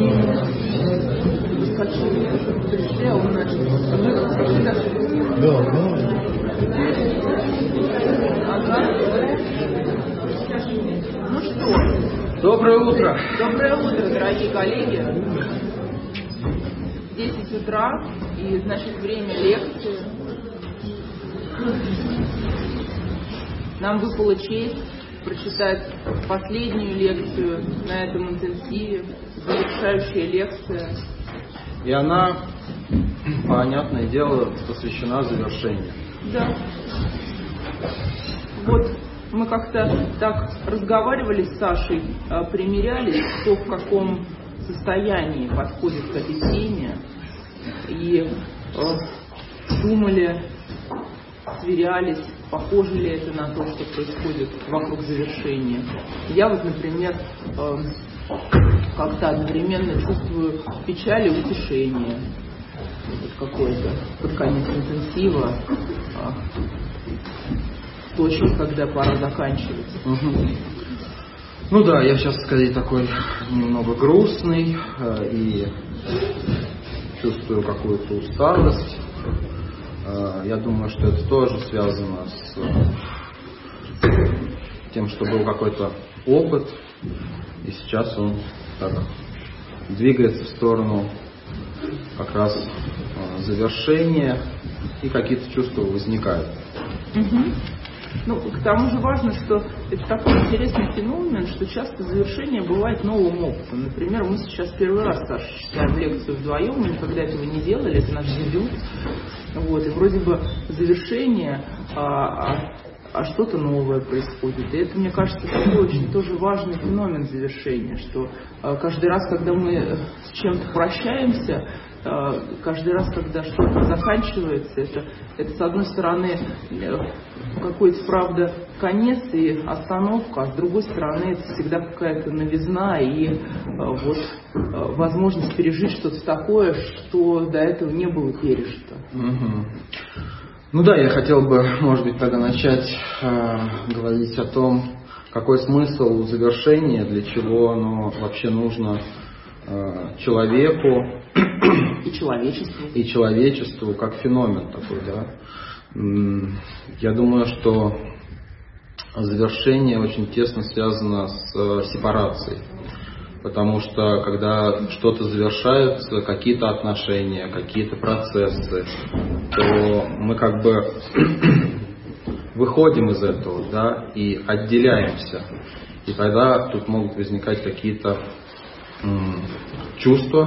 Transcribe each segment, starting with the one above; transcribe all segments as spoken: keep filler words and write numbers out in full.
Пришли, а он начал. Да, да. Ага. Ну что? Доброе утро. Доброе утро, дорогие коллеги. десять утра, и значит время лекции. Нам выпала честь прочитать последнюю лекцию на этом интенсиве, завершающая лекция. И она, понятное дело, посвящена завершению. Да. Вот мы как-то так разговаривали с Сашей, примерялись, кто в каком состоянии подходит к этой теме, и думали, сверялись, похоже ли это на то, что происходит вокруг завершения. Я вот, например, как-то одновременно чувствую печаль и утешение. Вот какое-то под конец интенсива, точно, когда пора заканчивать. Угу. Ну да, я сейчас, скорее, такой немного грустный э, и чувствую какую-то усталость. Э, я думаю, что это тоже связано с э, тем, что был какой-то опыт, и сейчас он так двигается в сторону как раз э, завершения, и какие-то чувства возникают. Угу. Ну, к тому же важно, что это такой интересный феномен, что часто завершение бывает новым опытом. Например, мы сейчас первый раз, Саша, читаем лекцию вдвоем, мы никогда этого не делали, это наш дебют. Вот, и вроде бы завершение, а, а, а что-то новое происходит. И это, мне кажется, такой очень тоже важный феномен завершения, что а, каждый раз, когда мы с чем-то прощаемся, каждый раз, когда что-то заканчивается, это, это с одной стороны какой-то, правда, конец и остановка, а с другой стороны это всегда какая-то новизна и вот возможность пережить что-то такое, что до этого не было пережито. Угу. Ну да, я хотел бы, может быть, тогда начать э, говорить о том, какой смысл завершения, для чего оно вообще нужно э, человеку, И человечеству. И человечеству, как феномен такой, да. Я думаю, что завершение очень тесно связано с сепарацией. Потому что, когда что-то завершается, какие-то отношения, какие-то процессы, то мы как бы выходим из этого, да, и отделяемся. И тогда тут могут возникать какие-то м, чувства,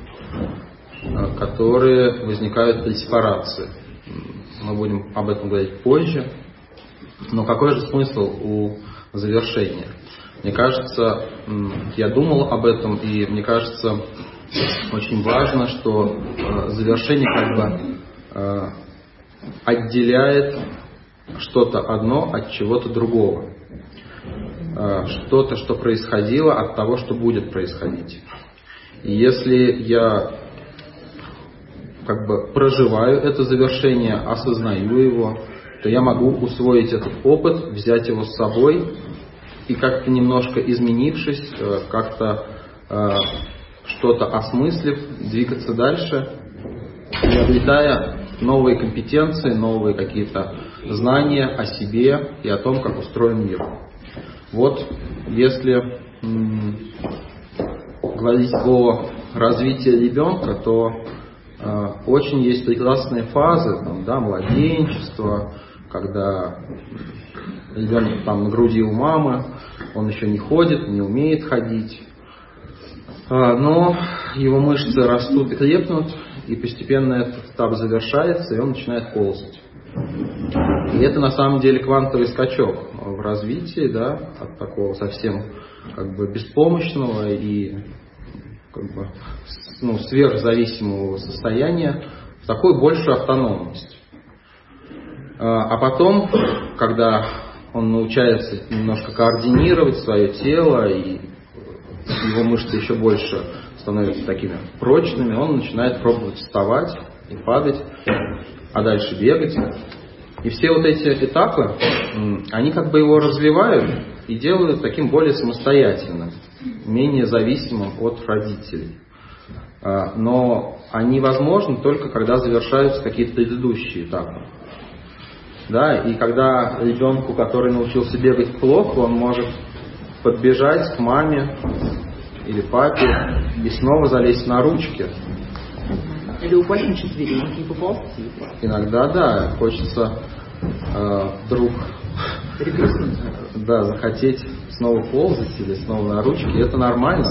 которые возникают при сепарации. Мы будем об этом говорить позже. Но какой же смысл у завершения? Мне кажется, я думал об этом, и мне кажется, очень важно, что завершение как бы отделяет что-то одно от чего-то другого. Что-то, что происходило, от того, что будет происходить. И если я как бы проживаю это завершение, осознаю его, то я могу усвоить этот опыт, взять его с собой и как-то немножко изменившись, как-то э, что-то осмыслив, двигаться дальше, приобретая новые компетенции, новые какие-то знания о себе и о том, как устроен мир. Вот если м- говорить о развитии ребенка, то э, очень есть прекрасные фазы, там, да, младенчество, когда ребенок там на груди у мамы, он еще не ходит, не умеет ходить, э, но его мышцы растут и крепнут, и постепенно этот этап завершается, и он начинает ползать. И это на самом деле квантовый скачок в развитии, да, от такого совсем как бы беспомощного и как бы, ну, сверхзависимого состояния в такую большую автономность. А потом, когда он научается немножко координировать свое тело, и его мышцы еще больше становятся такими прочными, он начинает пробовать вставать и падать, а дальше бегать. И все вот эти этапы, они как бы его развивают, и делают таким более самостоятельным, менее зависимым от родителей. Но они возможны только когда завершаются какие-то предыдущие этапы. Да, и когда ребенку, который научился бегать плохо, он может подбежать к маме или папе и снова залезть на ручки. Или упасть на четвереньки и поползти. Иногда, да, хочется э, вдруг да, захотеть снова ползать или снова на ручки. Это нормально.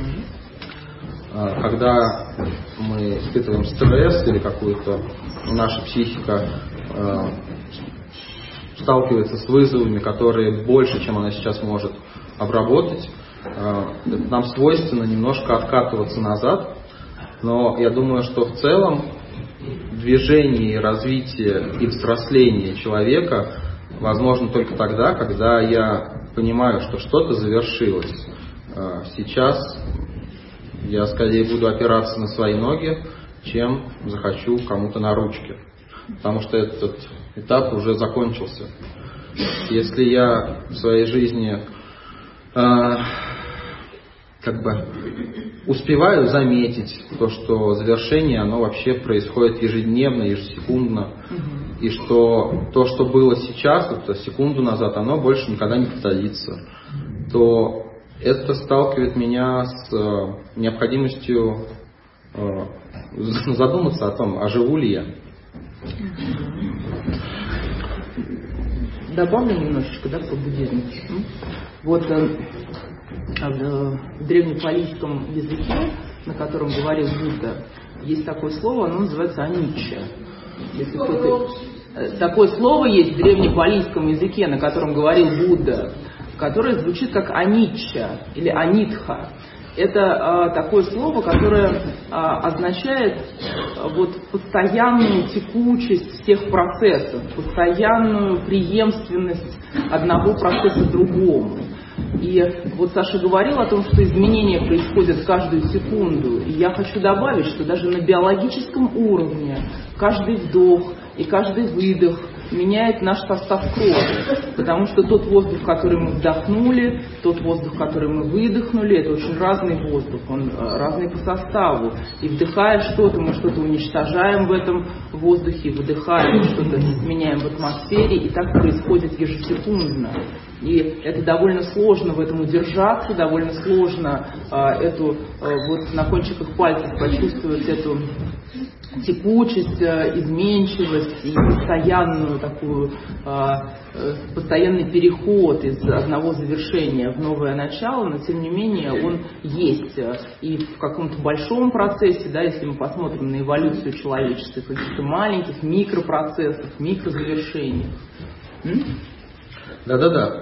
Э, когда мы испытываем стресс или какую-то, наша психика э, сталкивается с вызовами, которые больше, чем она сейчас может обработать, э, нам свойственно немножко откатываться назад. Но я думаю, что в целом движение, развитие и взросление человека возможно только тогда, когда я понимаю, что что-то завершилось. Сейчас я скорее буду опираться на свои ноги, чем захочу кому-то на ручки. Потому что этот этап уже закончился. Если я в своей жизни как бы успеваю заметить то, что завершение, оно вообще происходит ежедневно, ежесекундно, угу. И что то, что было сейчас, это секунду назад, оно больше никогда не повторится, то это сталкивает меня с э, необходимостью э, задуматься о том, а живу ли я. Добавлю немножечко, да, по буддизму. Вот э, в древнепалийском языке, на котором говорил Будда, есть такое слово, оно называется аничча. Если кто-то... Такое слово есть в древнепалийском языке, на котором говорил Будда, которое звучит как аничча или анитха. Это э, такое слово, которое э, означает э, вот, постоянную текучесть всех процессов, постоянную преемственность одного процесса другому. И вот Саша говорил о том, что изменения происходят каждую секунду. И я хочу добавить, что даже на биологическом уровне каждый вдох и каждый выдох меняет наш состав крови. Потому что тот воздух, который мы вдохнули, тот воздух, который мы выдохнули, это очень разный воздух, он разный по составу. И вдыхая что-то, мы что-то уничтожаем в этом воздухе, выдыхая, что-то меняем в атмосфере, и так происходит ежесекундно. И это довольно сложно в этом удержаться, довольно сложно э, эту, э, вот на кончиках пальцев почувствовать эту текучесть, э, изменчивость и постоянную такую, э, э, постоянный переход из одного завершения в новое начало, но тем не менее он есть. И в каком-то большом процессе, да, если мы посмотрим на эволюцию человечества, каких-то маленьких микропроцессов, микрозавершений. М? Да-да-да.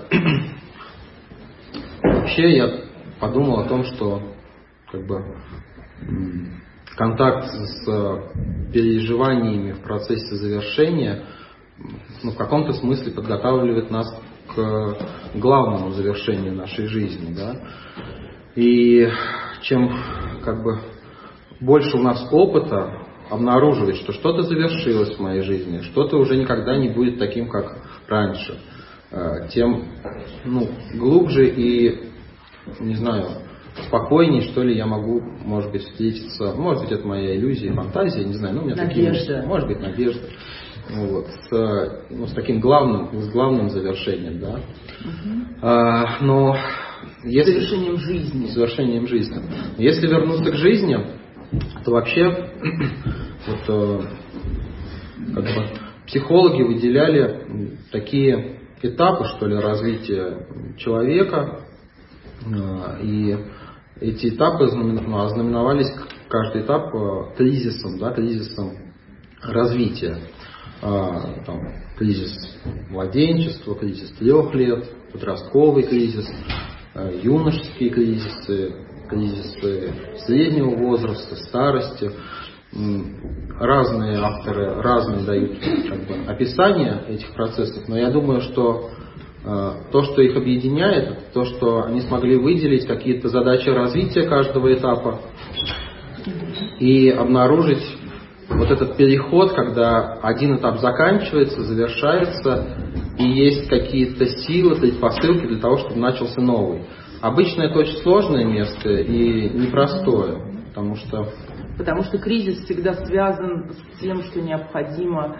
Вообще я подумал о том, что как бы контакт с переживаниями в процессе завершения, ну, в каком-то смысле подготавливает нас к главному завершению нашей жизни, да. И чем как бы больше у нас опыта обнаруживать, что что-то завершилось в моей жизни, что-то уже никогда не будет таким, как раньше, тем ну, глубже и, не знаю, спокойнее, что ли, я могу, может быть, встретиться, может быть, это моя иллюзия, фантазия, не знаю, ну, у меня надежда. Такие, может быть, надежда, вот, с, ну, с таким главным, с главным завершением, да. Угу. А, но если, завершением жизни. Завершением жизни. Если вернуться к жизни, то вообще вот, как бы, психологи выделяли такие этапы, что ли, развития человека, и эти этапы ознаменовались, каждый этап кризисом, да, кризисом развития. Там, кризис младенчества, кризис трех лет, подростковый кризис, юношеские кризисы, кризисы среднего возраста, старости. Разные авторы, разные дают как бы, описание этих процессов, но я думаю, что э, то, что их объединяет, это то, что они смогли выделить какие-то задачи развития каждого этапа и обнаружить вот этот переход, когда один этап заканчивается, завершается, и есть какие-то силы, предпосылки для того, чтобы начался новый. Обычно это очень сложное место и непростое, потому что... Потому что кризис всегда связан с тем, что необходимо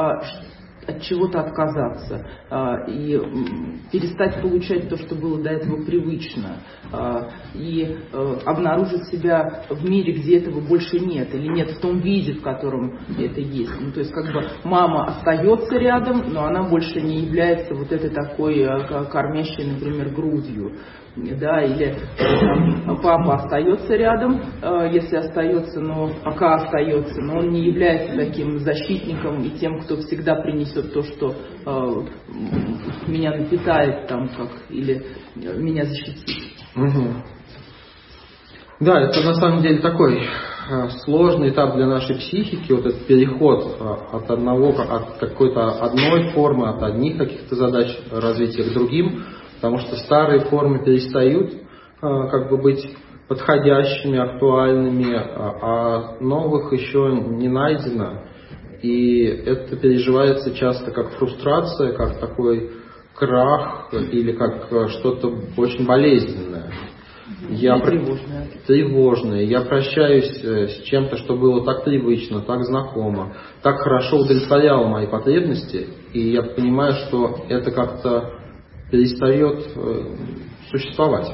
от чего-то отказаться и перестать получать то, что было до этого привычно, и обнаружить себя в мире, где этого больше нет, или нет в том виде, в котором это есть. Ну, то есть как бы мама остается рядом, но она больше не является вот этой такой кормящей, например, грудью. Да, или там, папа остается рядом, э, если остается, но пока остается, но он не является таким защитником и тем, кто всегда принесет то, что э, меня напитает там, как, или э, меня защитит. Угу. Да, это на самом деле такой э, сложный этап для нашей психики, вот этот переход э, от одного, от какой-то одной формы, от одних каких-то задач развития к другим. Потому что старые формы перестают э, как бы быть подходящими, актуальными, а, а новых еще не найдено. И это переживается часто как фрустрация, как такой крах или как что-то очень болезненное. Я тревожное. Тревожное. Я прощаюсь с чем-то, что было так привычно, так знакомо, так хорошо удовлетворяло мои потребности, и я понимаю, что это как-то перестает э, существовать.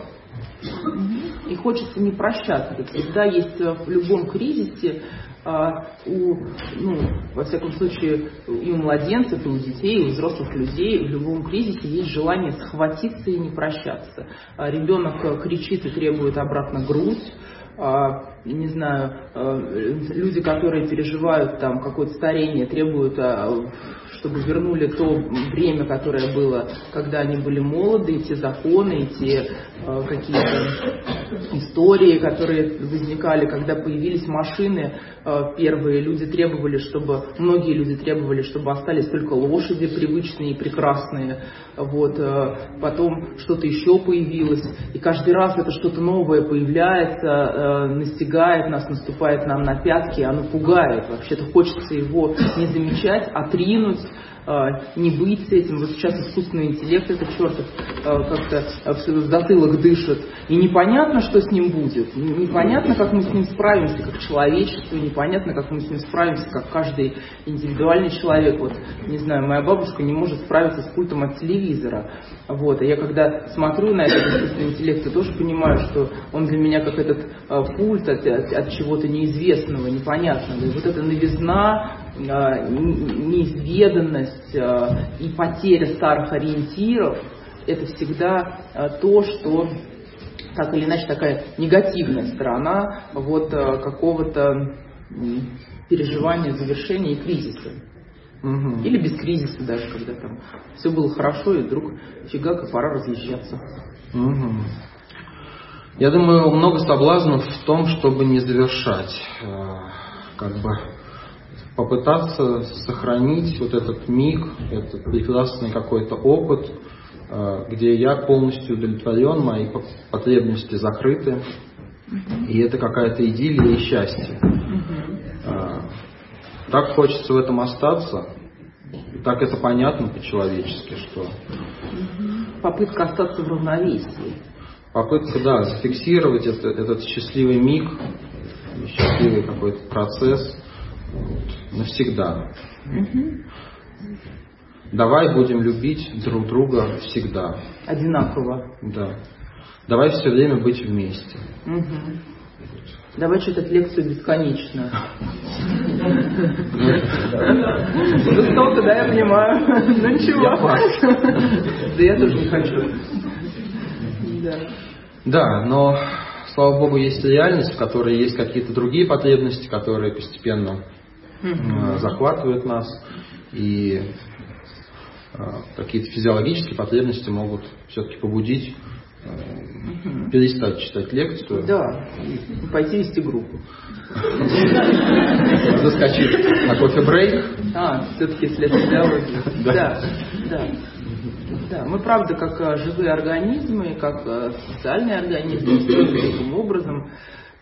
И хочется не прощаться. Это всегда есть в любом кризисе, а, у, ну, во всяком случае, и у младенцев, и у детей, и у взрослых людей в любом кризисе есть желание схватиться и не прощаться. А ребенок кричит и требует обратно грудь. А, не знаю, люди, которые переживают там какое-то старение, требуют, чтобы вернули то время, которое было, когда они были молоды, и те законы, и те какие-то истории, которые возникали, когда появились машины первые. Люди требовали, чтобы, многие люди требовали, чтобы остались только лошади привычные и прекрасные. Вот, потом что-то еще появилось, и каждый раз это что-то новое появляется, настигает нас, наступает нам на пятки, оно пугает. Вообще-то хочется его не замечать, отринуть, не быть с этим. Вот сейчас искусственный интеллект, этот чертов, как-то в затылок дышит, и непонятно, что с ним будет, непонятно, как мы с ним справимся, как человечество, непонятно, как мы с ним справимся, как каждый индивидуальный человек. Вот, не знаю, моя бабушка не может справиться с пультом от телевизора. Вот, и я когда смотрю на этот искусственный интеллект, я тоже понимаю, что он для меня как этот пульт от, от, от чего-то неизвестного, непонятного. И вот эта новизна, неизведанность и потеря старых ориентиров, это всегда то, что так или иначе такая негативная сторона вот какого-то переживания, завершения и кризиса. Угу. Или без кризиса даже, когда там все было хорошо, и вдруг фига, пора разъезжаться. Угу. Я думаю, много соблазнов в том, чтобы не завершать, как бы попытаться сохранить вот этот миг, этот прекрасный какой-то опыт, где я полностью удовлетворен, мои потребности закрыты, mm-hmm. и это какая-то идиллия и счастье. Mm-hmm. Так хочется в этом остаться, так это понятно по-человечески, что... Mm-hmm. Попытка остаться в равновесии. Попытка, да, зафиксировать это, этот счастливый миг, счастливый какой-то процесс вот, навсегда. Mm-hmm. Давай будем любить друг друга всегда. Одинаково. Да. Давай все время быть вместе. Угу. Давай читать лекцию бесконечно. Жестоко, да, я понимаю. Ну ничего. Да я тоже не хочу. Да, но, слава Богу, есть реальность, в которой есть какие-то другие потребности, которые постепенно захватывают нас. И какие-то физиологические потребности могут все-таки побудить э, перестать читать лекцию. Да, и пойти вести группу. Заскочить на кофе-брейк. А, все-таки след физиологии. Да, да. Да, мы, правда, как живые организмы, как социальные организмы, устроены таким образом.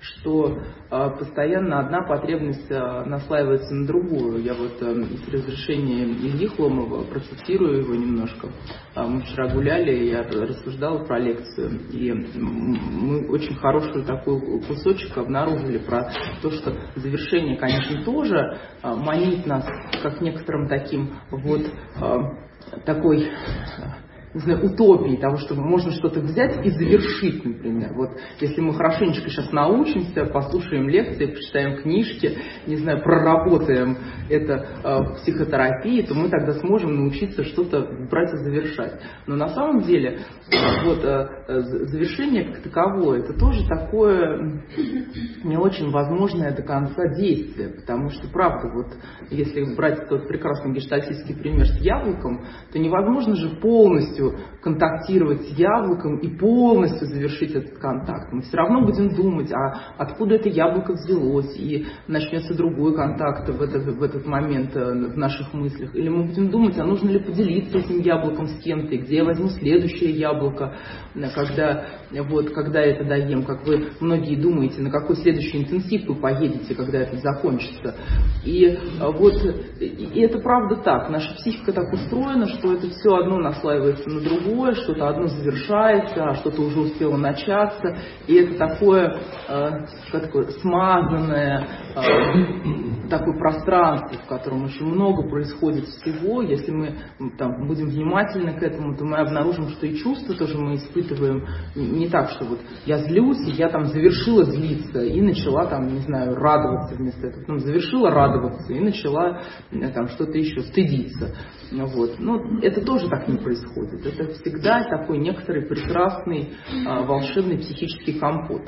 что э, постоянно одна потребность э, наслаивается на другую. Я вот э, из разрешения Ильи Хломова процитирую его немножко. Э, мы вчера гуляли, я рассуждала про лекцию, и мы очень хороший такой кусочек обнаружили про то, что завершение, конечно, тоже э, манит нас как некоторым таким вот э, такой... не знаю, утопии того, что можно что-то взять и завершить, например. Вот если мы хорошенечко сейчас научимся, послушаем лекции, почитаем книжки, не знаю, проработаем это э, в психотерапии, то мы тогда сможем научиться что-то брать и завершать. Но на самом деле э, вот э, завершение как таковое, это тоже такое не очень возможное до конца действие, потому что, правда, вот если брать тот прекрасный гештальтистский пример с яблоком, то невозможно же полностью контактировать с яблоком и полностью завершить этот контакт. Мы все равно будем думать, а откуда это яблоко взялось, и начнется другой контакт в этот, в этот момент в наших мыслях. Или мы будем думать, а нужно ли поделиться этим яблоком с кем-то, и где я возьму следующее яблоко, когда, вот, когда это доем, как вы многие думаете, на какой следующий интенсив вы поедете, когда это закончится. И, вот, и это правда так. Наша психика так устроена, что это все одно наслаивается на другое, что-то одно завершается, а что-то уже успело начаться. И это такое, э, как такое смазанное э, такое пространство, в котором очень много происходит всего. Если мы там, будем внимательны к этому, то мы обнаружим, что и чувства тоже мы испытываем не так, что вот я злюсь, и я там завершила злиться и начала там, не знаю, радоваться вместо этого. Потом завершила радоваться и начала там что-то еще стыдиться. Вот. Но это тоже так не происходит. Это всегда такой некоторый прекрасный, а, волшебный психический компот.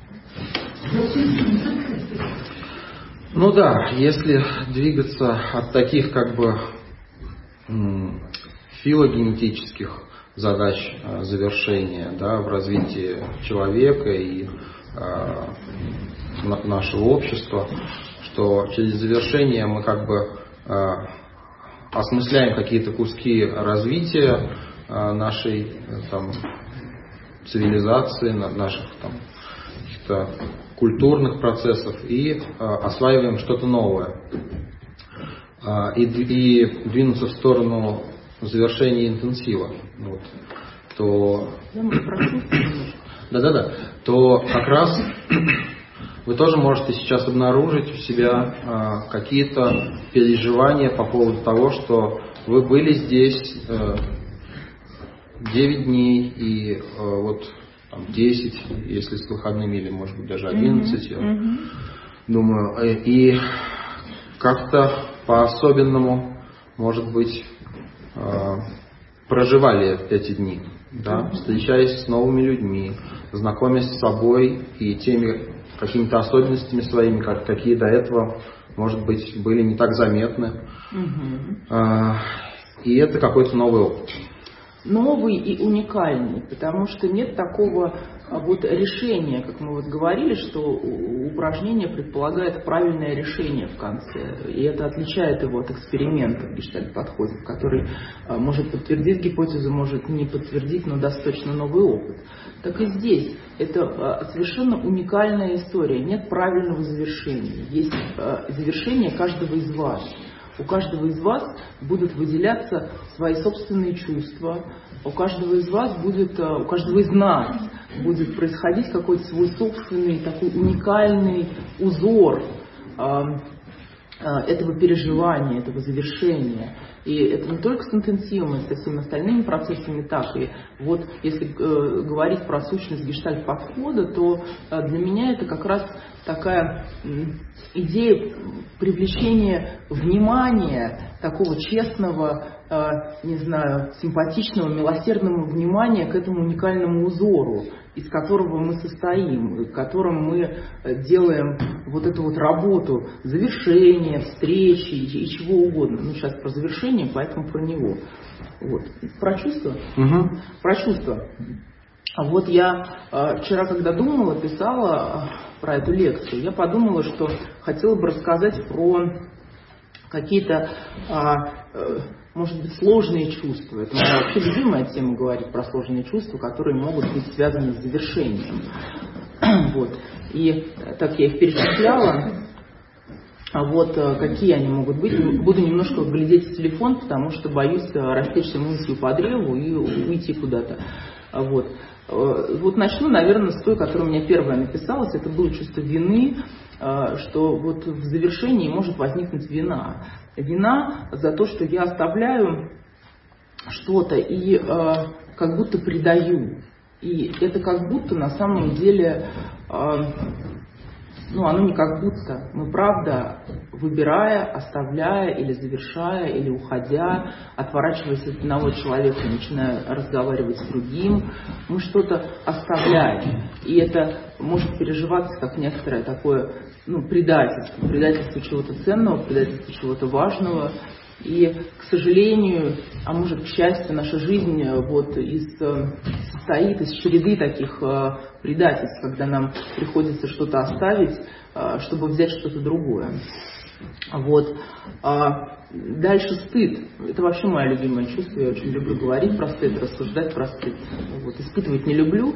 Ну да, если двигаться от таких как бы филогенетических задач завершения, да, в развитии человека и а, нашего общества, что через завершение мы как бы а, осмысляем какие-то куски развития а, нашей там, цивилизации, наших там, каких-то культурных процессов и а, осваиваем что-то новое. А, и, и двинуться в сторону завершения интенсива. Вот, то... Да-да-да. То как раз вы тоже можете сейчас обнаружить у себя а, какие-то переживания по поводу того, что вы были здесь а, девять дней и а, вот там, десять, если с выходными, или может быть даже одиннадцать, mm-hmm. я mm-hmm. думаю, и как-то по-особенному, может быть, а, проживали эти дни, да, mm-hmm. встречаясь с новыми людьми, знакомясь с собой и теми какими-то особенностями своими, как, какие до этого, может быть, были не так заметны. Угу. А, и это какой-то новый опыт. Новый и уникальный, потому что нет такого вот решения, как мы вот говорили, что упражнение предполагает правильное решение в конце, и это отличает его от эксперимента в гештальт-подходе, который может подтвердить гипотезу, может не подтвердить, но даст точно новый опыт. Так и здесь это совершенно уникальная история, нет правильного завершения, есть завершение каждого из вас. У каждого из вас будут выделяться свои собственные чувства, у каждого из вас будет, у каждого из нас будет происходить какой-то свой собственный такой уникальный узор этого переживания, этого завершения. И это не только с интенсивом, и со всеми остальными процессами так. И вот если э, говорить про сущность гештальт-подхода, то э, для меня это как раз такая э, идея привлечения внимания, такого честного, э, не знаю, симпатичного, милосердного внимания к этому уникальному узору, из которого мы состоим, в котором мы делаем вот эту вот работу завершения, встречи и чего угодно. Ну, сейчас про завершение, поэтому про него. Вот. Про чувства? Угу. Про чувства. А вот я э, вчера, когда думала, писала э, про эту лекцию, я подумала, что хотела бы рассказать про какие-то... Э, э, может быть, сложные чувства. Это моя вообще любимая тема, говорить про сложные чувства, которые могут быть связаны с завершением. Вот. И так я их перечисляла. А вот какие они могут быть. Буду немножко глядеть в телефон, потому что боюсь растечься мыслью по древу и уйти куда-то. Вот. Вот начну, наверное, с той, которая у меня первая написалась. Это было чувство вины, что вот в завершении может возникнуть вина. Вина за то, что я оставляю что-то и как будто предаю. И это как будто на самом деле... Ну, оно не как будто. Мы, правда, выбирая, оставляя или завершая, или уходя, отворачиваясь от одного человека, начиная разговаривать с другим, мы что-то оставляем. И это может переживаться как некоторое такое, ну, предательство. Предательство чего-то ценного, предательство чего-то важного. И, к сожалению, а может, к счастью, наша жизнь вот из, состоит из череды таких предательств, когда нам приходится что-то оставить, чтобы взять что-то другое. Вот. А дальше стыд. Это вообще мое любимое чувство. Я очень люблю говорить про стыд, рассуждать про стыд. Вот. Испытывать не люблю.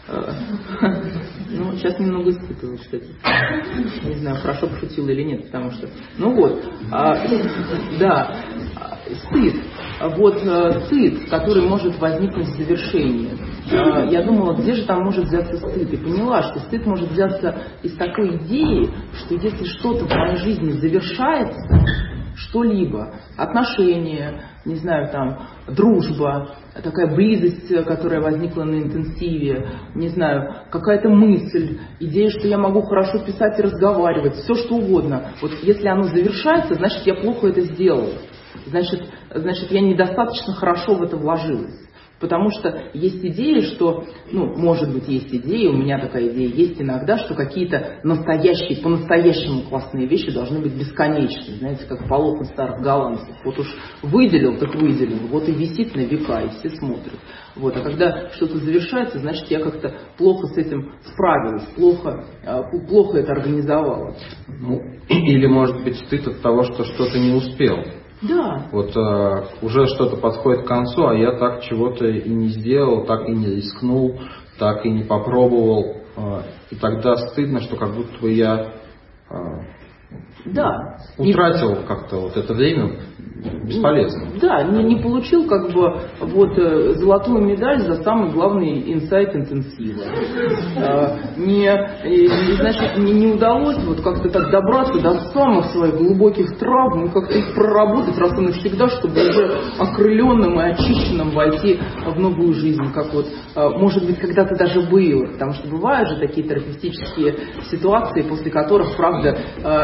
Ну, сейчас немного испытываю, кстати. Не знаю, хорошо пошутила или нет, потому что... Ну вот. А, да. Стыд. Вот стыд, который может возникнуть в завершении. Я думала, где же там может взяться стыд? И поняла, что стыд может взяться из такой идеи, что если что-то в моей жизни завершается, что-либо, отношения, не знаю, там, дружба, такая близость, которая возникла на интенсиве, не знаю, какая-то мысль, идея, что я могу хорошо писать и разговаривать, все что угодно. Вот если оно завершается, значит, я плохо это сделала. Значит, значит, я недостаточно хорошо в это вложилась. Потому что есть идея, что, ну, может быть, есть идея, у меня такая идея есть иногда, что какие-то настоящие, по-настоящему классные вещи должны быть бесконечны. Знаете, как полотна старых голландцев. Вот уж выделил, так выделил, вот и висит на века, и все смотрят. Вот. А когда что-то завершается, значит, я как-то плохо с этим справилась, плохо, плохо это организовала. Ну, или, может быть, стыд от того, что что-то не успел. Да. Вот э, уже что-то подходит к концу, а я так чего-то и не сделал, так и не рискнул, так и не попробовал. Э, и тогда стыдно, что как будто бы я э, да. утратил и... как-то вот это время бесполезно. Да, не, не получил как бы вот золотую медаль за самый главный инсайт интенсива. А, не, и, значит, не, не удалось вот как-то так добраться до самых своих глубоких травм и как-то их проработать раз и навсегда, чтобы уже окрыленным и очищенным войти в новую жизнь, как вот, может быть, когда-то даже было. Потому что бывают же такие терапевтические ситуации, после которых, правда,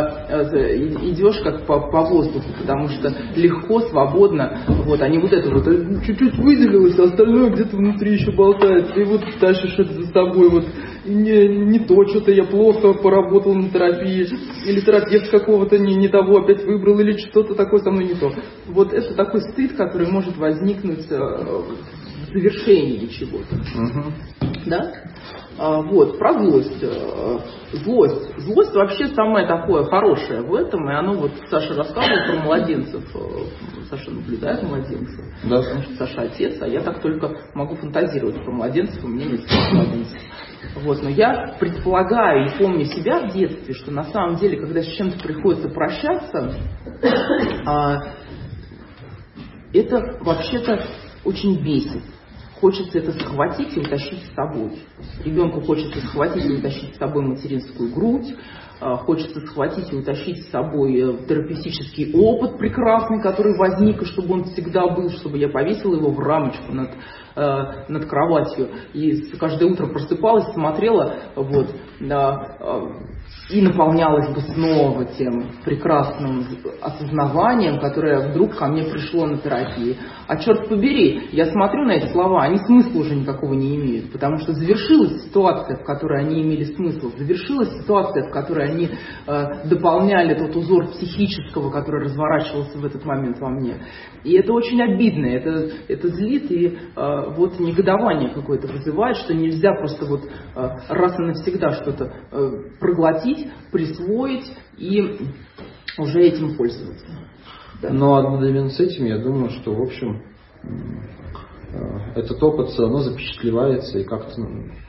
идешь как по, по воздуху, потому что легко, свободно, вот, а не вот это вот, чуть-чуть выделилось, а остальное где-то внутри еще болтается, и вот тащишь это за собой, вот, и не, не то, что-то я плохо поработал на терапии, или терапевт какого-то не, не того опять выбрал, или что-то такое со мной не то. Вот это такой стыд, который может возникнуть в завершении чего-то. Угу. Да? А, вот, про злость. Злость. Злость вообще самое такое хорошее в этом, и оно вот Саша рассказывал про младенцев. Саша наблюдает младенцев, да. Потому что Саша отец, а я так только могу фантазировать про младенцев, у меня нет младенцев. Вот, но я предполагаю и помню себя в детстве, что на самом деле, когда с чем-то приходится прощаться, это вообще-то очень бесит. Хочется это схватить и утащить с собой. Ребенку хочется схватить и утащить с собой материнскую грудь, хочется схватить и утащить с собой терапевтический опыт прекрасный, который возник, и чтобы он всегда был, чтобы я повесила его в рамочку над, над кроватью. И каждое утро просыпалась, смотрела, вот, и наполнялась бы снова тем прекрасным осознаванием, которое вдруг ко мне пришло на терапии. А черт побери, я смотрю на эти слова, они смысла уже никакого не имеют, потому что завершилась ситуация, в которой они имели смысл, завершилась ситуация, в которой они э, дополняли тот узор психического, который разворачивался в этот момент во мне. И это очень обидно, это, это злит и э, вот негодование какое-то вызывает, что нельзя просто вот э, раз и навсегда что-то э, проглотить, присвоить и уже этим пользоваться. Да. Но одновременно с этим я думаю, что в общем этот опыт все равно запечатлевается и как-то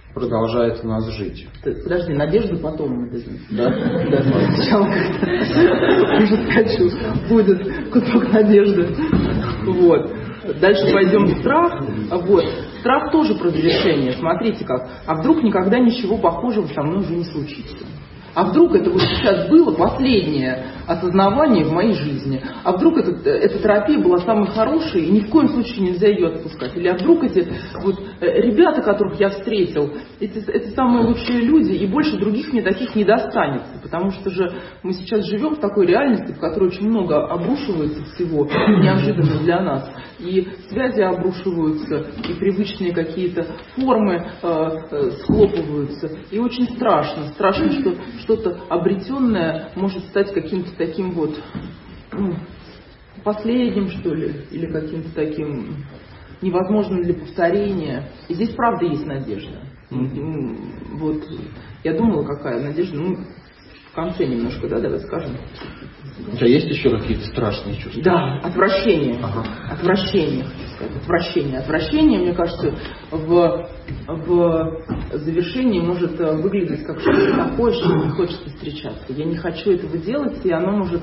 продолжает у нас жить. Подожди, надежду потом мы дадим. Да? Да, сначала ужескочу. Будет кусок надежды. Вот. Дальше пойдем в страх. Вот. Страх тоже про завершение. Смотрите как. А вдруг никогда ничего похожего со мной уже не случится? А вдруг это вот сейчас было последнее осознавание в моей жизни? А вдруг это, эта терапия была самой хорошей, и ни в коем случае нельзя ее отпускать? Или а вдруг эти вот, ребята, которых я встретил, эти, это самые лучшие люди, и больше других мне таких не достанется? Потому что же мы сейчас живем в такой реальности, в которой очень много обрушивается всего, неожиданно для нас. И связи обрушиваются, и привычные какие-то формы э, э, схлопываются. И очень страшно. Страшно, что что-то обретенное может стать каким-то таким вот, ну, последним, что ли, или каким-то таким невозможным для повторения. И здесь правда есть надежда. Mm-hmm. Вот я думала, какая надежда. Ну, в конце немножко, да, давай скажем. У тебя есть еще какие-то страшные чувства? Да, отвращение. Ага. Отвращение, хочу сказать. Отвращение. Отвращение, мне кажется, в, в завершении может выглядеть как что-то такое, что не хочется встречаться. Я не хочу этого делать, и оно может,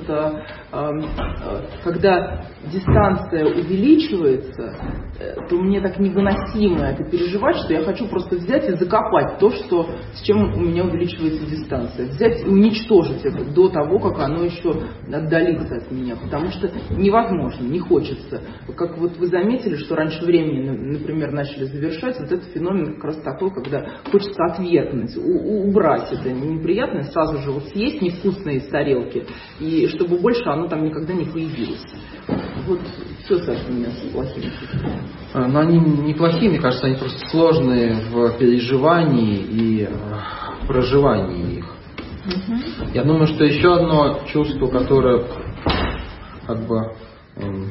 когда дистанция увеличивается, то мне так невыносимо это переживать, что я хочу просто взять и закопать то, что, с чем у меня увеличивается дистанция. Взять и уничтожить это до того, как оно еще отдалиться от меня, потому что невозможно, не хочется. Как вот вы заметили, что раньше времени, например, начали завершать, вот этот феномен как раз такой, когда хочется отвергнуть, у- убрать это неприятное, сразу же вот съесть невкусное из тарелки, и чтобы больше оно там никогда не появилось. Вот все, Саша, у меня с плохими чувствами. Но они неплохие, мне кажется, они просто сложные в переживании и проживании их. Угу. Я думаю, что еще одно чувство, которое как бы эм,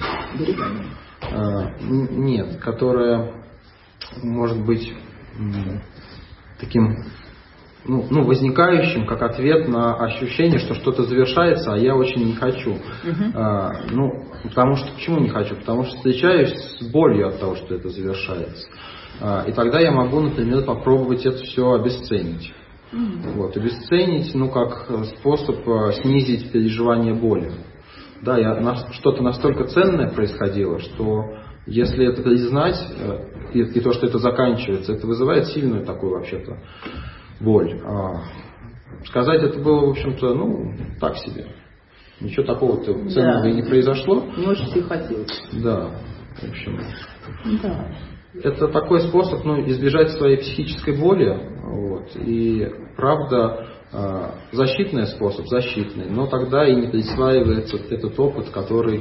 э, нет, которое может быть эм, таким ну, ну, возникающим как ответ на ощущение, что что-то завершается, а я очень не хочу. Uh-huh. А, ну, потому что почему не хочу? Потому что встречаюсь с болью от того, что это завершается. А, и тогда я могу, например, попробовать это все обесценить. Uh-huh. Вот, обесценить, ну, как способ снизить переживание боли. Да, я, на, что-то настолько ценное происходило, что если это признать, и, и то, что это заканчивается, это вызывает сильную такую вообще-то боль. А сказать это было, в общем-то, ну, так себе. Ничего такого-то ценного да. и не произошло. Не очень себе хотелось. Да, в общем. Да. Это такой способ, ну, избежать своей психической боли. Вот, и правда, защитный способ, защитный, но тогда и не присваивается этот опыт, который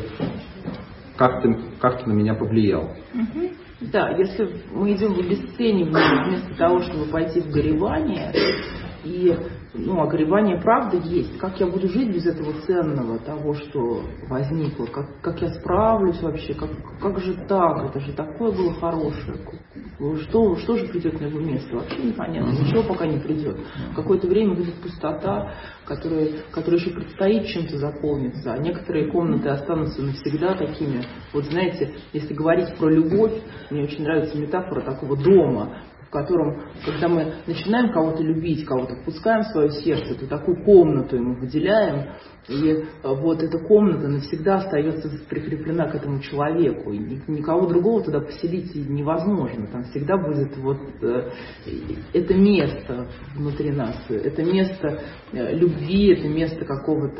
как-то, как-то на меня повлиял. Угу. Да, если мы идем в обесценивание вместо того, чтобы пойти в горевание, и, ну, а горевание правда есть. Как я буду жить без этого ценного, того, что возникло? Как, как я справлюсь вообще? Как, как же так? Это же такое было хорошее. Что, что же придет на его место? Вообще непонятно. Ничего пока не придет. В какое-то время будет пустота, которая, которая еще предстоит чем-то заполниться. А некоторые комнаты останутся навсегда такими. Вот знаете, если говорить про любовь, мне очень нравится метафора такого дома, в котором, когда мы начинаем кого-то любить, кого-то впускаем в свое сердце, то такую комнату ему выделяем, и вот эта комната навсегда остается прикреплена к этому человеку, и никого другого туда поселить невозможно, там всегда будет вот э, это место внутри нас, это место э, любви, это место какого-то,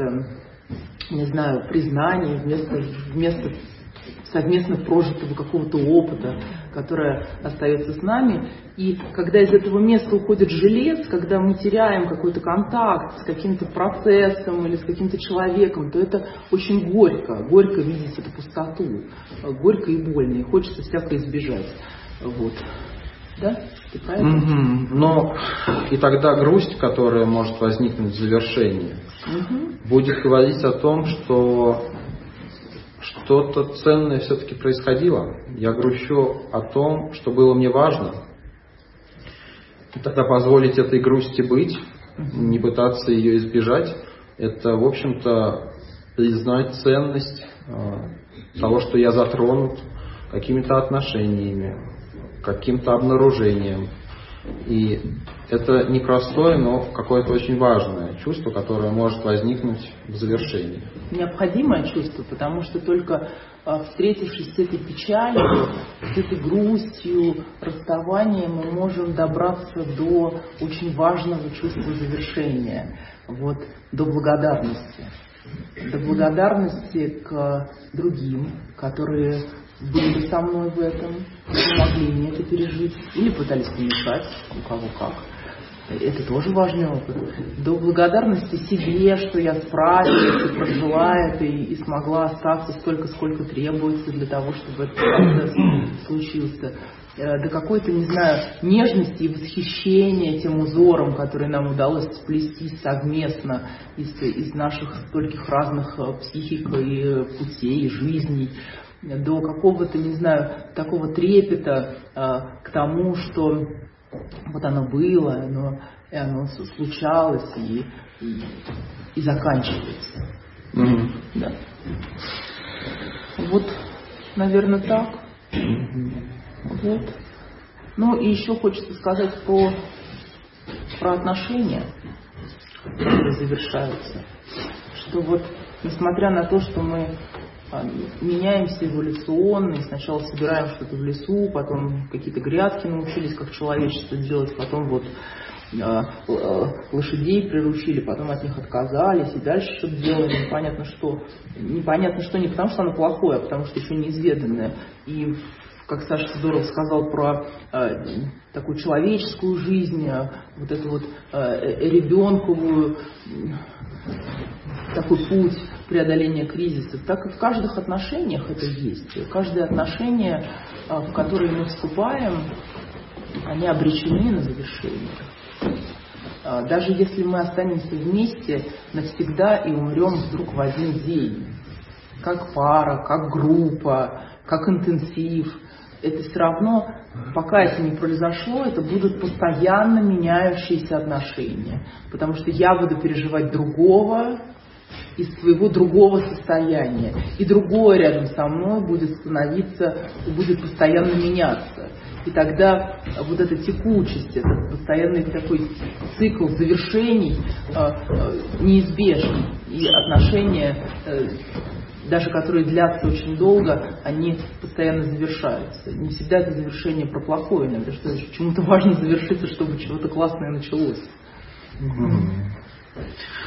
не знаю, признания, место, место совместно прожитого какого-то опыта, которое остается с нами. И когда из этого места уходит жилец, когда мы теряем какой-то контакт с каким-то процессом или с каким-то человеком, то это очень горько. Горько видеть эту пустоту. Горько и больно. И хочется всякое избежать. Вот. Да? Ты правильно? Mm-hmm. Но и тогда грусть, которая может возникнуть в завершении, mm-hmm. будет говорить о том, что что-то ценное все-таки происходило. Я грущу о том, что было мне важно. И тогда позволить этой грусти быть, не пытаться ее избежать, это, в общем-то, признать ценность э, того, что я затронут какими-то отношениями, каким-то обнаружением, И это непростое, но какое-то очень важное чувство, которое может возникнуть в завершении. Необходимое чувство, потому что только встретившись с этой печалью, с этой грустью, расставанием, мы можем добраться до очень важного чувства завершения, вот, до благодарности. До благодарности к другим, которые были со мной в этом, помогли мне это пережить, или пытались помешать, у кого как. Это тоже важный опыт. До благодарности себе, что я справилась и прожила это, и, и смогла остаться столько, сколько требуется для того, чтобы этот процесс случился. До какой-то, не знаю, нежности и восхищения тем узором, который нам удалось сплести совместно из, из наших стольких разных психик и путей, и жизней. До какого-то, не знаю, такого трепета э, к тому, что вот оно было, оно, и оно случалось и, и, и заканчивается. Mm-hmm. Да. Вот, наверное, так. Mm-hmm. Вот. Ну и еще хочется сказать про, про отношения, которые завершаются. Что вот, несмотря на то, что мы меняемся эволюционно, и сначала собираем что-то в лесу, потом какие-то грядки научились, как человечество делать, потом вот э, лошадей приручили, потом от них отказались, и дальше что-то делаем, непонятно что. Непонятно что не потому, что оно плохое, а потому что еще неизведанное. И как Саша здорово сказал про э, такую человеческую жизнь, э, вот эту вот э, ребенковую, э, такой путь преодоления кризисов, так и в каждых отношениях это есть. Каждое отношение, э, в которое мы вступаем, они обречены на завершение. Э, даже если мы останемся вместе навсегда и умрем вдруг в один день, как пара, как группа, как интенсив, это все равно, пока это не произошло, это будут постоянно меняющиеся отношения. Потому что я буду переживать другого из своего другого состояния. И другое рядом со мной будет становиться, будет постоянно меняться. И тогда вот эта текучесть, этот постоянный такой цикл завершений э, э, неизбежен. И отношения, э, даже которые длятся очень долго, они постоянно завершаются. Не всегда это завершение про плохое, иногда что почему-то важно завершиться, чтобы чего-то классное началось. Mm-hmm.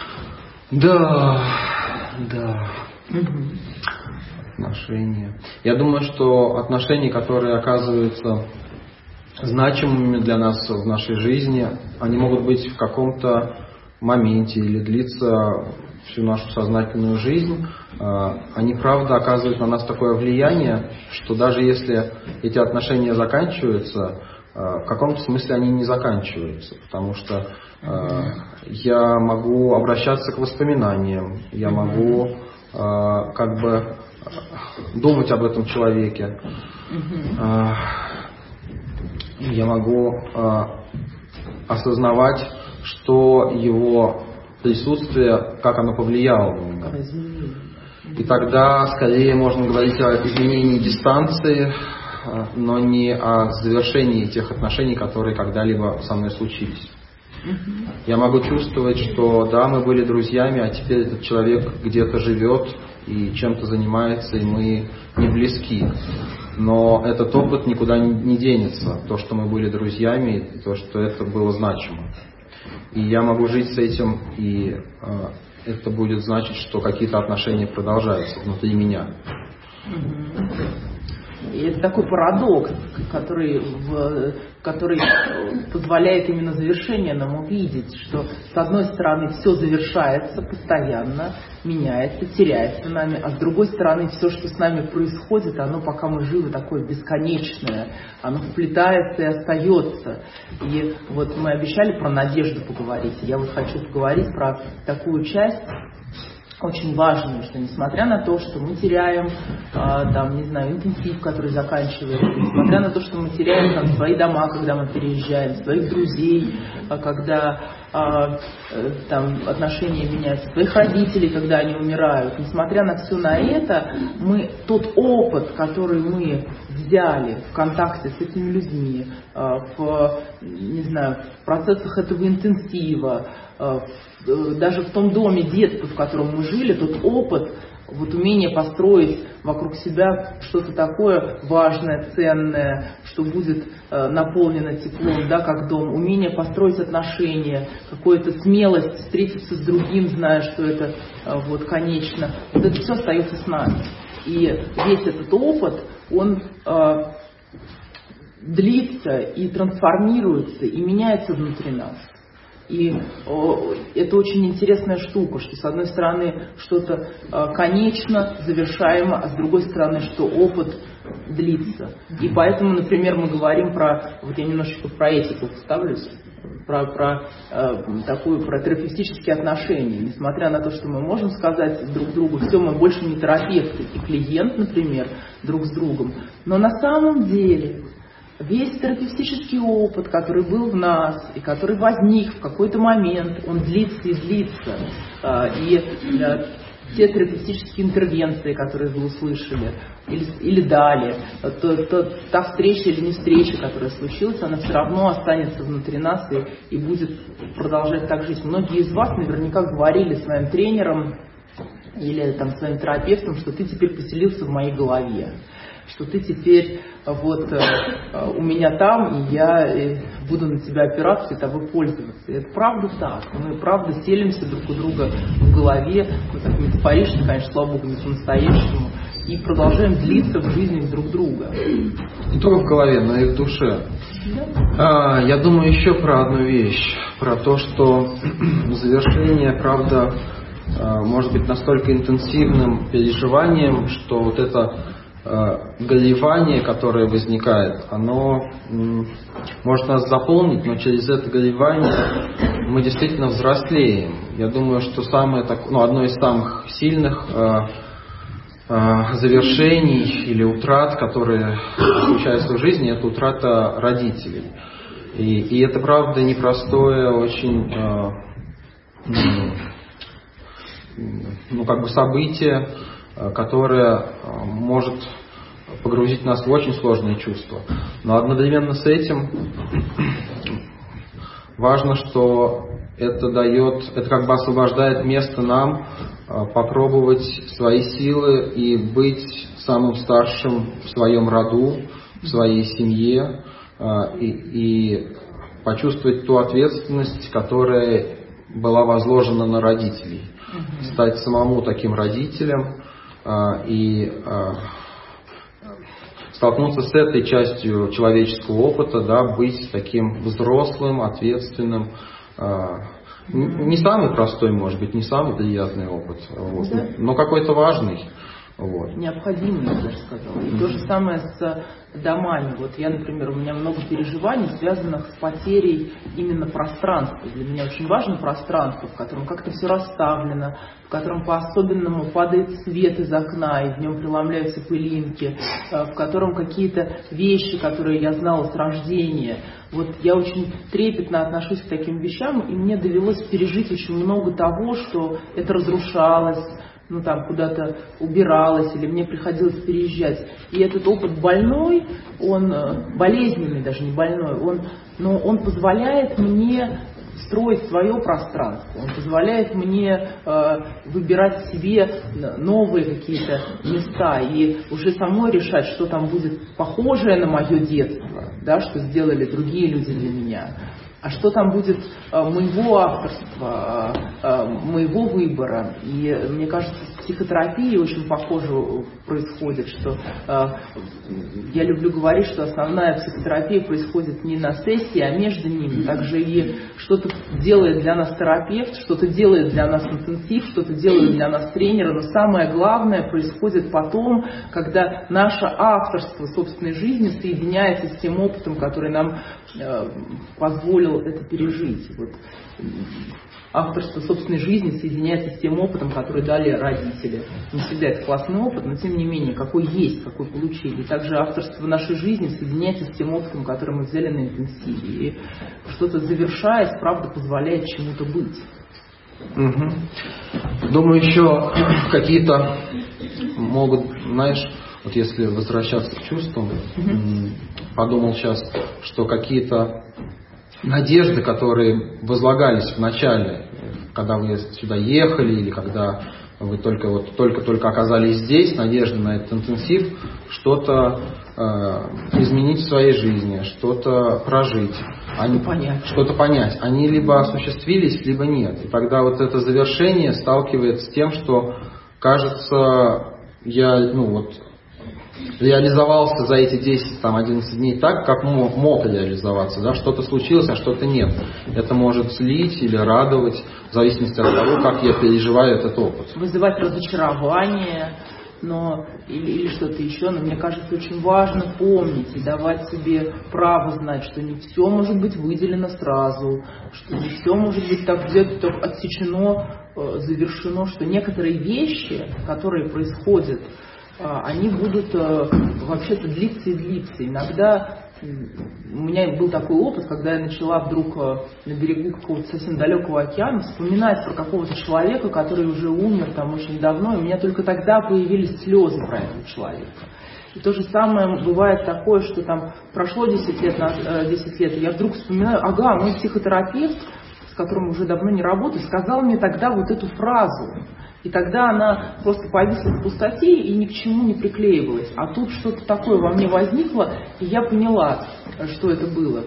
Да, да. Mm-hmm. Отношения. Я думаю, что отношения, которые оказываются значимыми для нас в нашей жизни, они могут быть в каком-то моменте или длиться всю нашу сознательную жизнь. Они, правда, оказывают на нас такое влияние, что даже если эти отношения заканчиваются, в каком-то смысле они не заканчиваются, потому что я могу обращаться к воспоминаниям, я могу как бы думать об этом человеке, я могу осознавать, что его присутствие, как оно повлияло на меня. И тогда скорее можно говорить о изменении дистанции, но не о завершении тех отношений, которые когда-либо со мной случились. Я могу чувствовать, что да, мы были друзьями, а теперь этот человек где-то живет и чем-то занимается, и мы не близки. Но этот опыт никуда не денется, то, что мы были друзьями, и то, что это было значимо. И я могу жить с этим, и э, это будет значить, что какие-то отношения продолжаются внутри меня. И это такой парадокс, который, в, который позволяет именно завершение нам увидеть, что с одной стороны все завершается постоянно, меняется, теряется нами, а с другой стороны все, что с нами происходит, оно, пока мы живы, такое бесконечное, оно вплетается и остается. И вот мы обещали про надежду поговорить, я вот хочу поговорить про такую часть, очень важную, что несмотря на то, что мы теряем, а, там, не знаю, интенсив, который заканчивается, несмотря на то, что мы теряем там свои дома, когда мы переезжаем, своих друзей, а, когда а, там, отношения меняются своих родителей, когда они умирают. Несмотря на все на это, мы, тот опыт, который мы взяли в контакте с этими людьми, в, не знаю, в процессах этого интенсива, даже в том доме детства, в котором мы жили, тот опыт, вот умение построить вокруг себя что-то такое важное, ценное, что будет э, наполнено теплом, да, как дом, умение построить отношения, какую-то смелость встретиться с другим, зная, что это э, вот конечно, вот это все остается с нами. И весь этот опыт, он э, длится и трансформируется, и меняется внутри нас. И о, это очень интересная штука, что с одной стороны что-то э, конечно, завершаемо, а с другой стороны, что опыт длится. И поэтому, например, мы говорим про, вот я немножечко про этику вставлюсь, про, про э, такую, про терапевтические отношения. Несмотря на то, что мы можем сказать друг другу, все, мы больше не терапевты и клиент, например, друг с другом, но на самом деле весь терапевтический опыт, который был в нас и который возник в какой-то момент, он длится и длится. И те терапевтические интервенции, которые вы услышали или, или дали, то, то, та встреча или не встреча, которая случилась, она все равно останется внутри нас и, и будет продолжать так жить. Многие из вас наверняка говорили своим тренерам или там, своим терапевтам, что ты теперь поселился в моей голове, что ты теперь вот э, у меня там, и я э, буду на тебя опираться и тобой пользоваться. И это правда так. Мы правда селимся друг у друга в голове, ну так метафорично, конечно, слава богу, не по-настоящему, и продолжаем длиться в жизни друг друга. Не только в голове, но и в душе. Да. А, я думаю еще про одну вещь, про то, что завершение, правда, может быть настолько интенсивным переживанием, что вот это горевание, которое возникает, оно может нас заполнить, но через это горевание мы действительно взрослеем. Я думаю, что самое, ну, одно из самых сильных э, э, завершений или утрат, которые случаются в жизни, это утрата родителей. И, и это, правда, непростое очень э, ну, как бы событие, которое может погрузить нас в очень сложные чувства. Но одновременно с этим важно, что это дает, это как бы освобождает место нам попробовать свои силы и быть самым старшим в своем роду, в своей семье, и, и почувствовать ту ответственность, которая была возложена на родителей. Mm-hmm. Стать самому таким родителем и столкнуться с этой частью человеческого опыта, да, быть таким взрослым, ответственным. Не самый простой, может быть, не самый приятный опыт, вот, да. но какой-то важный. Вот. Необходимый, я даже сказала. И mm-hmm. то же самое с домами. Вот я, например, у меня много переживаний, связанных с потерей именно пространства. Для меня очень важно пространство, в котором как-то все расставлено, в котором по-особенному падает свет из окна, и в нем преломляются пылинки, в котором какие-то вещи, которые я знала с рождения. Вот я очень трепетно отношусь к таким вещам, и мне довелось пережить очень много того, что это разрушалось, ну там куда-то убиралась, или мне приходилось переезжать. И этот опыт больной, он болезненный, даже не больной, он, но он позволяет мне строить свое пространство, он позволяет мне э, выбирать себе новые какие-то места и уже самой решать, что там будет похожее на мое детство, да, что сделали другие люди для меня. А что там будет э, моего авторства, э, моего выбора. И мне кажется, в психотерапии очень похоже происходит, что э, я люблю говорить, что основная психотерапия происходит не на сессии, а между ними. Также и что-то делает для нас терапевт, что-то делает для нас интенсив, что-то делает для нас тренер. Но самое главное происходит потом, когда наше авторство собственной жизни соединяется с тем опытом, который нам э, позволил позволил это пережить. Вот. Авторство собственной жизни соединяется с тем опытом, который дали родители. Не всегда это классный опыт, но тем не менее, какой есть, какой получили. И также авторство нашей жизни соединяется с тем опытом, который мы взяли на интенсиве. И что-то завершаясь, правда, позволяет чему-то быть. Угу. Думаю, еще какие-то могут, знаешь, вот если возвращаться к чувствам, угу. подумал сейчас, что какие-то надежды, которые возлагались в начале, когда вы сюда ехали или когда вы только вот только-только оказались здесь, надежды на этот интенсив, что-то э, изменить в своей жизни, что-то прожить, они, понять. что-то понять. Они либо осуществились, либо нет. И тогда вот это завершение сталкивается с тем, что кажется, я ну вот реализовался за эти десять-одиннадцать дней так, как мог, мог реализоваться. Да? Что-то случилось, а что-то нет. Это может злить или радовать, в зависимости от того, как я переживаю этот опыт. Вызывать разочарование, но, или, или что-то еще. Но мне кажется, очень важно помнить и давать себе право знать, что не все может быть выделено сразу, что не все может быть так где-то так отсечено, завершено, что некоторые вещи, которые происходят, они будут вообще-то длиться и длиться. Иногда у меня был такой опыт, когда я начала вдруг на берегу какого-то совсем далекого океана вспоминать про какого-то человека, который уже умер там очень давно, и у меня только тогда появились слезы про этого человека. И то же самое бывает такое, что там прошло десять лет, десять лет, и я вдруг вспоминаю, ага, мой психотерапевт, с которым уже давно не работаю, сказал мне тогда вот эту фразу. И тогда она просто повисла в пустоте и ни к чему не приклеивалась. А тут что-то такое во мне возникло, и я поняла, что это было.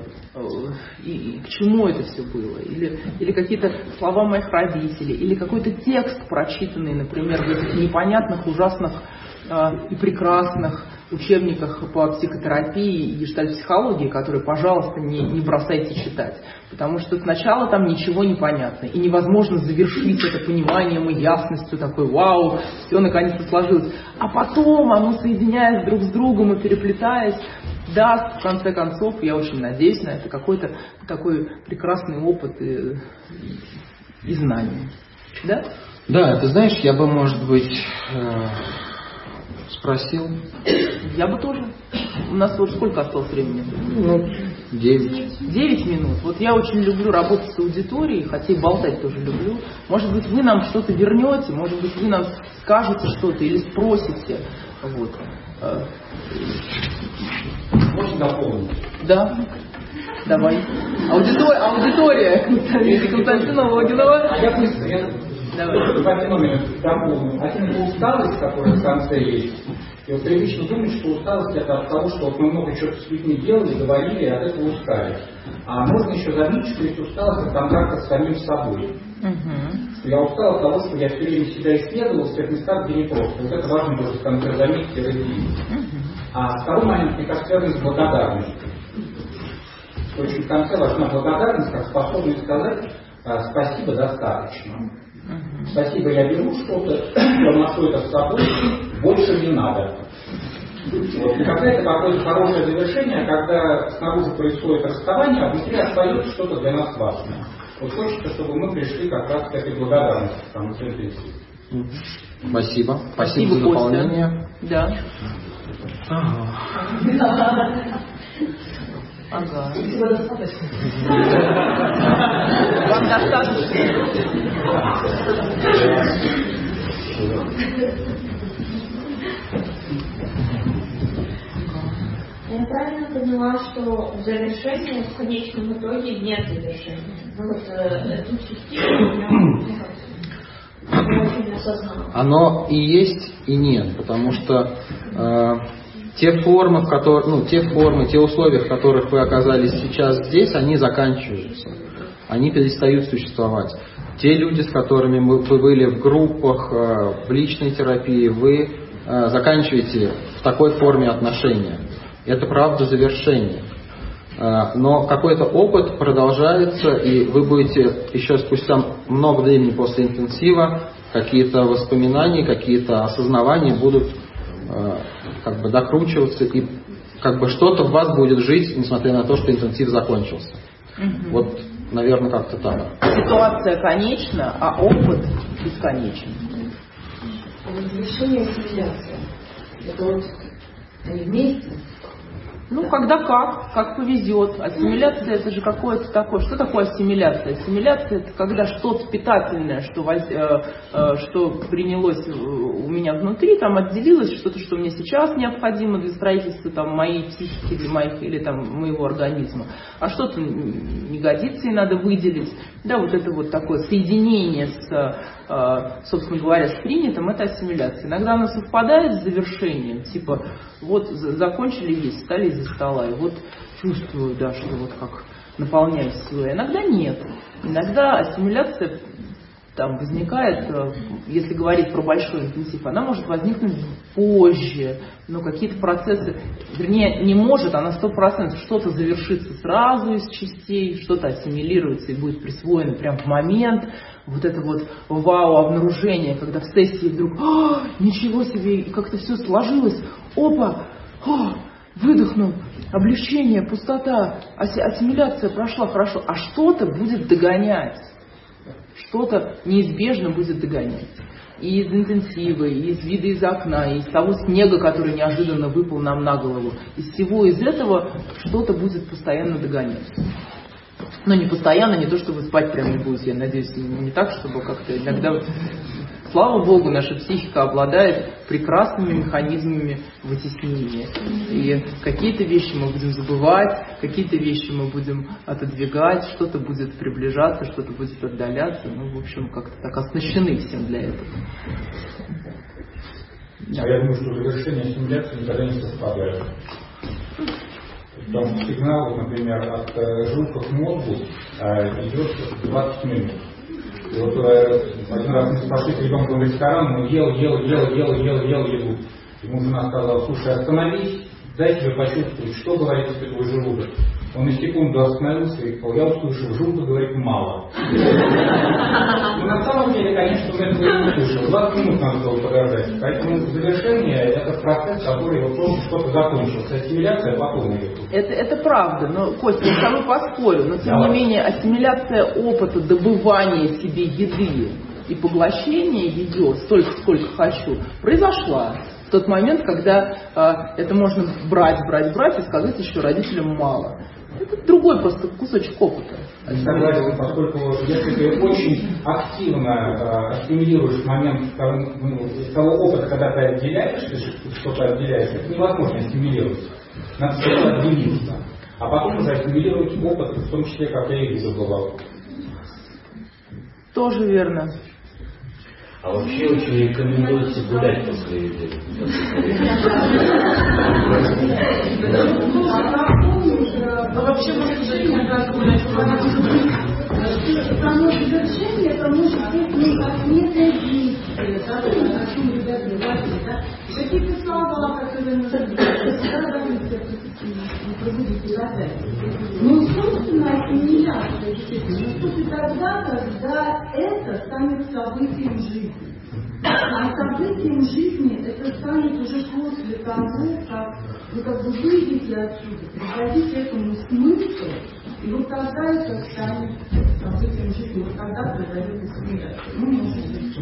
И, и к чему это все было. Или, или какие-то слова моих родителей, или какой-то текст, прочитанный, например, в этих непонятных, ужасных э, и прекрасных учебниках по психотерапии и гештальт-психологии, которые, пожалуйста, не, не бросайте читать. Потому что сначала там ничего не понятно. И невозможно завершить это пониманием и ясностью. Такой, вау, все наконец-то сложилось. А потом оно, соединяясь друг с другом и переплетаясь, даст, в конце концов, я очень надеюсь на это, какой-то такой прекрасный опыт и, и знания. Да? Да, ты знаешь, я бы, может быть, э, спросил. Я бы тоже. У нас вот сколько осталось времени? Ну, девять. Девять минут. Вот я очень люблю работать с аудиторией, хотя и болтать тоже люблю. Может быть, вы нам что-то вернете, может быть, вы нам скажете что-то или спросите. Вот. Можно дополнить? Да. Давай. Аудитория, аудитория Константина Логинова. А я быстро, я Давай. в один момент дополню. Один это усталость, которая в конце есть. И вот привычно думать, что усталость это от того, что вот мы много чего с людьми делали, говорили, и от этого устали. А можно еще заметить, что есть усталость от контакта с самим собой. Угу. Я устал от того, что я все время себя исследовал в тех местах, где не просто. Вот это важно тоже в конце заметить и разделить. Угу. А второй момент, мне кажется, связан с благодарностью. То есть в конце важна благодарность, как способность сказать спасибо достаточно. Угу. Спасибо, я беру что-то, я ношу это с собой, больше не надо. Вот. И когда это какое-то хорошее завершение, когда снаружи происходит расставание, а внутри остается что-то для нас важное. Вот хочется, чтобы мы пришли как раз к этой благодарности. Там, угу. Спасибо. Спасибо, Спасибо за дополнение. Да. Ага. Ага. Спасибо, достаточно. Вам достаточно? Я правильно поняла, что в завершении в конечном итоге нет завершения? Ну вот эту частичку я очень осознала. Оно и есть, и нет, потому что э, те формы, в которых, ну, те формы, те условия, в которых вы оказались сейчас здесь, они заканчиваются, они перестают существовать. Те люди, с которыми вы были в группах, э, в личной терапии, вы э, заканчиваете в такой форме отношения. Это правда завершение. Но какой-то опыт продолжается, и вы будете еще спустя много времени после интенсива, какие-то воспоминания, какие-то осознавания будут как бы докручиваться, и как бы что-то в вас будет жить, несмотря на то, что интенсив закончился. Угу. Вот, наверное, как-то так. Ситуация конечна, а опыт бесконечен. Завершение ассимиляции. Это вот они вместе? Ну, когда как, как повезет. Ассимиляция это же какое-то такое. Что такое ассимиляция? Ассимиляция это когда что-то питательное, что, воз, э, э, что принялось у меня внутри, там отделилось, что-то, что мне сейчас необходимо для строительства там, моей психики для моих, или там, моего организма. А что-то не годится и надо выделить. Да, вот это вот такое соединение с, э, собственно говоря, с принятым, это ассимиляция. Иногда оно совпадает с завершением, типа вот закончили есть, встали из-за стола, и вот чувствую, да, что вот как наполняюсь силой. Иногда нет. Иногда ассимиляция там возникает, если говорить про большой интенсив, она может возникнуть позже, но какие-то процессы, вернее, не может, а на сто процентов что-то завершится сразу из частей, что-то ассимилируется и будет присвоено прямо в момент. Вот это вот вау-обнаружение, когда в сессии вдруг «А, ничего себе, и как-то все сложилось, опа, а, выдохнул, облегчение, пустота, ассимиляция прошла хорошо», а что-то будет догонять, что-то неизбежно будет догонять. И из интенсива, и из вида из окна, и из того снега, который неожиданно выпал нам на голову. Из всего из этого что-то будет постоянно догонять. Но не постоянно, не то, что вы спать прям не будете. Я надеюсь, не так, чтобы как-то иногда... Слава Богу, наша психика обладает прекрасными механизмами вытеснения. И какие-то вещи мы будем забывать, какие-то вещи мы будем отодвигать, что-то будет приближаться, что-то будет отдаляться. Ну, в общем, как-то так оснащены всем для этого. Да. А я думаю, что завершение ассимиляции никогда не совпадает. Потому что сигнал, например, от желудка к мозгу идет двадцать минут. И вот э, один раз мы пошли с ребенком в ресторан, он ел, ел, ел, ел, ел, ел еду. Ему жена сказала: слушай, остановись, дай тебе почувствовать, что говорит тебе твой желудок. Он на секунду остановился и сказал: я услышал, желудок говорит мало. Но на самом деле, конечно, он этого не услышал. двадцать минут надо было подождать. Поэтому завершение — это процесс, который вот просто что-то закончился. Ассимиляция потом идет. Это, это правда, но, Костя, я с тобой поспорю, но тем Давай. не менее ассимиляция опыта добывания себе еды и поглощения ее столько, сколько хочу, произошла в тот момент, когда э, это можно брать, брать, брать и сказать еще родителям мало. Это другой просто кусочек опыта. Согласен, поскольку если ты очень активно э, ассимилируешь момент того, ну, того опыта, когда ты отделяешь, ты что-то отделяешь, это невозможно ассимилировать. Надо сначала отделиться, а потом уже ассимилировать опыт, в том числе, как я их забывал. Тоже верно. А вообще очень рекомендуется гулять после еды. Ну вообще может иногда гулять. Само завершение, это может быть не отметное действие, да, о чем ребята говорили, да. Какие-то слова, которые нужно сказать, не пробудите опять. Ну, собственно, ассимиляция, действительно, наступит тогда, когда это станет событием жизни. А событием жизни это станет уже после того, как вы как бы выйдете отсюда, придадите этому смысл, и вот тогда это станет событием жизни, вот тогда произойдет ассимиляция. Ну, может быть,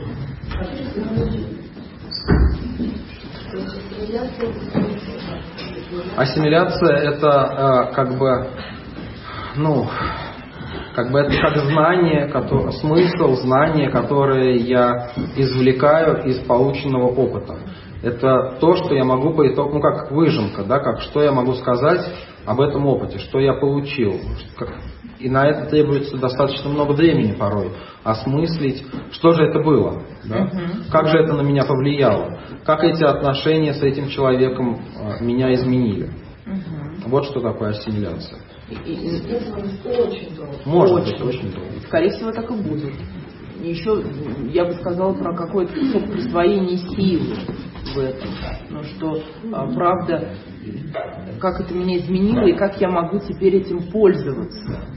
ассимиляция — это э, как бы, ну, как бы это как знание, который, смысл, знание, которое я извлекаю из полученного опыта. Это то, что я могу по итогу, ну как выжимка, да, как что я могу сказать об этом опыте, что я получил. Как, и на это требуется достаточно много времени порой осмыслить, что же это было, да? Uh-huh. Как же это на меня повлияло, как эти отношения с этим человеком а, меня изменили. Uh-huh. Вот что такое ассимиляция. И, и, очень долго. Может очень. быть, очень долго. Скорее всего, так и будет. И еще я бы сказала про какое-то присвоение силы в этом. Ну что, правда, как это меня изменило и как я могу теперь этим пользоваться.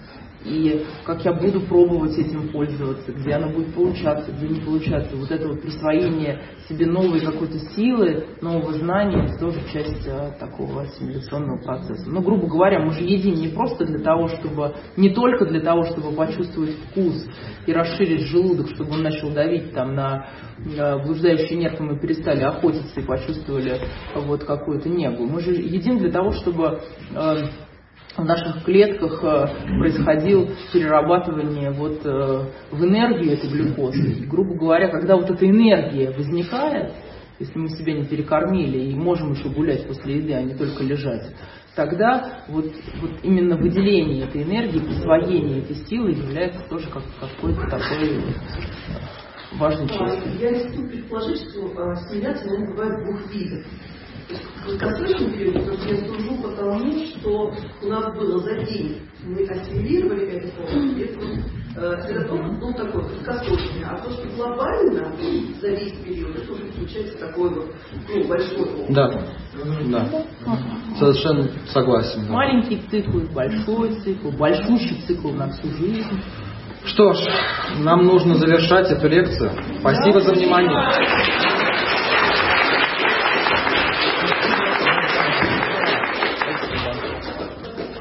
и как я буду пробовать этим пользоваться, где оно будет получаться, где не получаться. Вот это вот присвоение себе новой какой-то силы, нового знания, это тоже часть а, такого ассимиляционного процесса. Ну, грубо говоря, мы же едим не просто для того, чтобы, не только для того, чтобы почувствовать вкус и расширить желудок, чтобы он начал давить там на а, блуждающий нерв, и мы перестали охотиться и почувствовали а, вот какую-то негу. Мы же едим для того, чтобы а, в наших клетках происходило перерабатывание вот в энергию этой глюкозы. И, грубо говоря, когда вот эта энергия возникает, если мы себя не перекормили и можем еще гулять после еды, а не только лежать, тогда вот, вот именно выделение этой энергии, присвоение этой силы является тоже как, какой-то такой важной частью. Я рискую предположить, что ассимиляция, наверное, бывает двух видов. В краткосрочном периоде, потому что я сужу по тому, что у нас было за день, мы ассимилировали это полностью, это, это ну, такой краткосрочный, а то, что глобально за весь период, это уже получается такой вот, ну, большой опыт. Да, да, совершенно согласен. Да. Маленький цикл, большой цикл, большущий цикл на всю жизнь. Что ж, нам нужно завершать эту лекцию. Спасибо за внимание.